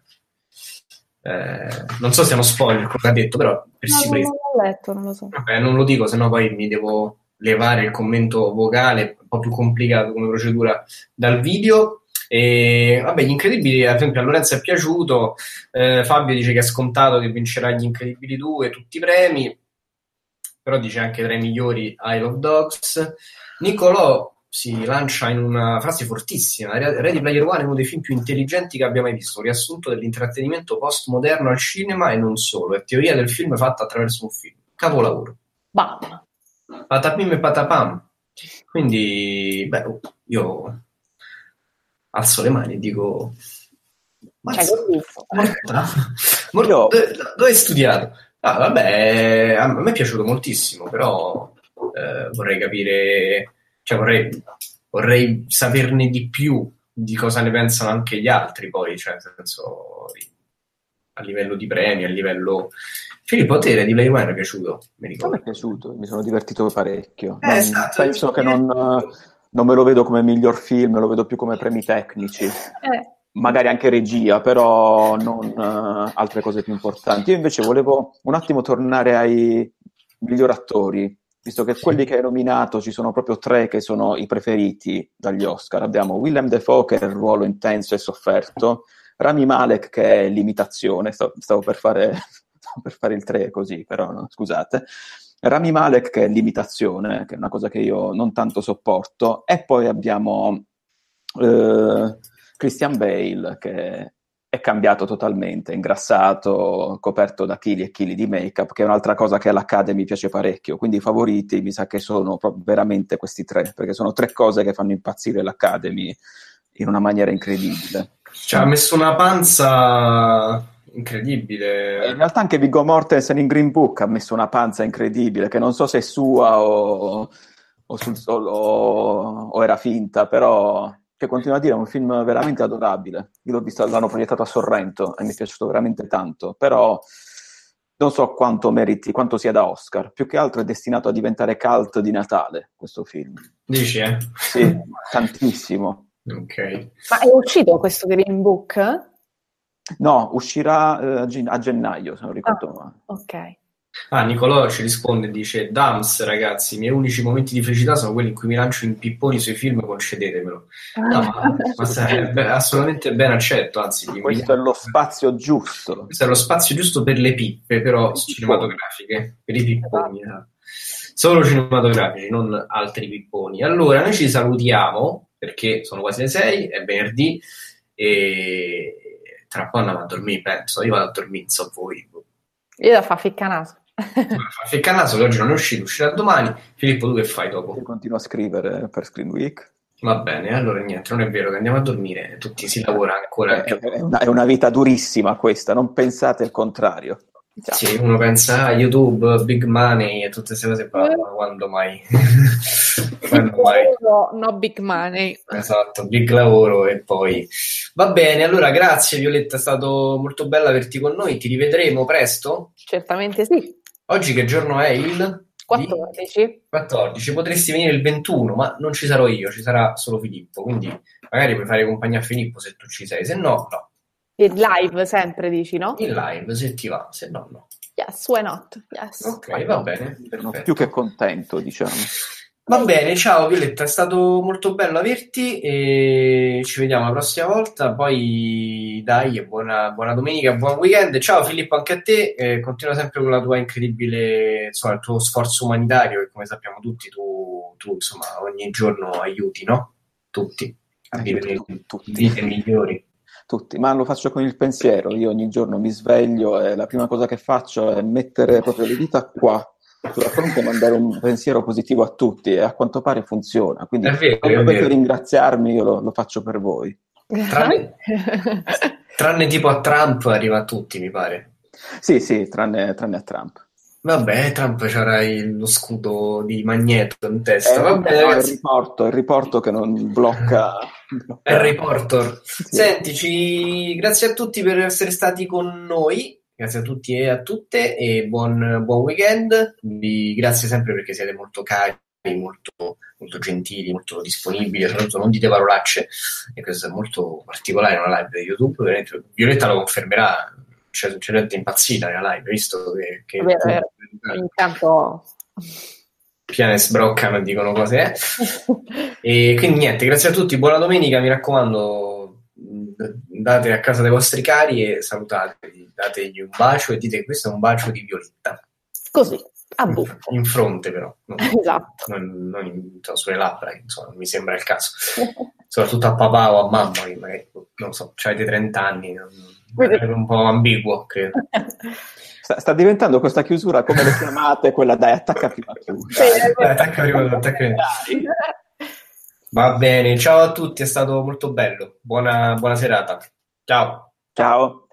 Eh, non so se è uno spoiler quello che ha detto, però per No, sicurezza. non l'ho letto, non lo so. Vabbè, non lo dico, sennò poi mi devo levare il commento vocale, un po' più complicato come procedura dal video. E vabbè, Gli Incredibili, ad esempio, a Lorenzo è piaciuto. eh, Fabio dice che è scontato che vincerà Gli Incredibili due, tutti i premi, però dice anche tra i migliori Isle of Dogs. Nicolò si lancia in una frase fortissima: Ready Player One è uno dei film più intelligenti che abbia mai visto, un riassunto dell'intrattenimento postmoderno al cinema e non solo, è teoria del film fatta attraverso un film, capolavoro. Bam. Patapim e patapam. Quindi, beh, io alzo le mani e dico: Cioè, convinto. Mor- dove, dove hai studiato? Ah, vabbè, a me è piaciuto moltissimo, però eh, vorrei capire, cioè vorrei, vorrei saperne di più di cosa ne pensano anche gli altri, poi, cioè, nel senso, a livello di premi, a livello... Filippo, a te Ready Player One è piaciuto? Mi ricordo. Mi è piaciuto, mi sono divertito parecchio. Eh, Non- esatto, penso che non, non me lo vedo come miglior film, me lo vedo più come premi tecnici. Eh. Magari anche regia, però non uh, altre cose più importanti. Io invece volevo un attimo tornare ai miglior attori, visto che quelli che hai nominato ci sono proprio tre che sono i preferiti dagli Oscar. Abbiamo Willem Dafoe, che è il ruolo intenso e sofferto, Rami Malek, che è l'imitazione, stavo, stavo per fare... per fare il tre così, però no, scusate. Rami Malek, che è l'imitazione, che è una cosa che io non tanto sopporto, e poi abbiamo eh, Christian Bale, che è cambiato totalmente, ingrassato, coperto da chili e chili di make-up, che è un'altra cosa che all'Academy piace parecchio, quindi i favoriti mi sa che sono proprio veramente questi tre, perché sono tre cose che fanno impazzire l'Academy in una maniera incredibile. Cioè, ha messo una panza... incredibile. In realtà anche Viggo Mortensen in Green Book ha messo una panza incredibile, che non so se è sua o, o, sul, o, o era finta, però che continua a dire è un film veramente adorabile. Io l'ho visto, l'hanno proiettato a Sorrento e mi è piaciuto veramente tanto, però non so quanto meriti, quanto sia da Oscar. Più che altro è destinato a diventare cult di Natale, questo film. Dici, eh? Sì, tantissimo. Ok. Ma è uscito questo Green Book? No, uscirà eh, a, gen- a gennaio, se non ricordo male. Ah, ok. Ah, Nicolò ci risponde e dice: Dams, ragazzi, i miei unici momenti di felicità sono quelli in cui mi lancio in pipponi sui film, concedetemelo. No, ma, ma sarebbe assolutamente ben accetto, anzi, vi Questo è lo spazio giusto. Questo è lo spazio giusto per le pippe, però cinematografiche, per i pipponi. Eh. Solo cinematografici, non altri pipponi. Allora, noi ci salutiamo, perché sono quasi le sei, è venerdì, e tra un po' andiamo a dormire, penso. Io vado a dormire, non so voi. Io da fa ficca naso. Ficca il naso che oggi non è uscito, uscirà domani. Filippo, tu che fai dopo? Io continuo a scrivere per Screen Week. Va bene, allora niente, non è vero che andiamo a dormire, tutti si lavora ancora. È, è, una, è una vita durissima questa, non pensate il contrario. Sì, uno pensa a YouTube, big money e tutte queste cose qua, ma quando mai? Quando mai? No big money. Esatto, big lavoro e poi... Va bene, allora grazie Violetta, è stato molto bello averti con noi, ti rivedremo presto? Certamente sì. Oggi che giorno è? Il? quattordici. quattordici, potresti venire il ventuno, ma non ci sarò io, ci sarà solo Filippo, quindi magari puoi fare compagnia a Filippo se tu ci sei, se no, no. In live sempre dici, no? In live, se ti va, se no, no. Yes, why not? Yes. Ok, va bene, Sono perfetto. più che contento, diciamo. Va bene, ciao Violetta, è stato molto bello averti e ci vediamo la prossima volta. Poi dai, buona, buona domenica, buon weekend. Ciao Filippo, anche a te. Eh, continua sempre con la tua incredibile, insomma, il tuo sforzo umanitario che come sappiamo tutti tu, tu insomma ogni giorno aiuti, no? Tutti a vivere tutti. vite migliori. Tutti, ma lo faccio con il pensiero. Io ogni giorno mi sveglio e la prima cosa che faccio è mettere proprio le dita qua sulla fronte e mandare un pensiero positivo a tutti, e a quanto pare funziona. Quindi È vero, non è dovete vero. ringraziarmi, io lo, lo faccio per voi. Tranne, tranne tipo a Trump arriva a tutti, mi pare. Sì, sì, tranne, tranne a Trump. Vabbè, Trump c'era il- lo scudo di Magneto in testa. Eh, Vabbè, no, il ragazzi. riporto, il riporto che non blocca... blocca... Harry Potter. Sì. Sentici, grazie a tutti per essere stati con noi, grazie a tutti e a tutte e buon, buon weekend. Vi grazie sempre perché siete molto cari, molto, molto gentili, molto disponibili. Soprattutto non dite parolacce, e questo è molto particolare in una live di YouTube. Veramente. Violetta lo confermerà, c'è, c'è gente impazzita nella live, visto che, che Vero, vero. Ogni tanto... piane sbroccano e dicono cose, eh? E quindi niente, grazie a tutti, buona domenica, mi raccomando, andate a casa dei vostri cari e salutatevi, dategli un bacio e dite che questo è un bacio di Violetta. Così, a buffo. In fronte però, non, esatto. non, non in, cioè, sulle labbra, insomma, non mi sembra il caso. Soprattutto a papà o a mamma, che magari, non so, avete trenta anni, non, è un po' ambiguo, credo. Sta, sta diventando questa chiusura come le chiamate, quella dai, attacca prima tu. Sì, dai, attacca prima tu, attacca prima. Va bene, ciao a tutti, è stato molto bello. Buona, buona serata. Ciao. Ciao.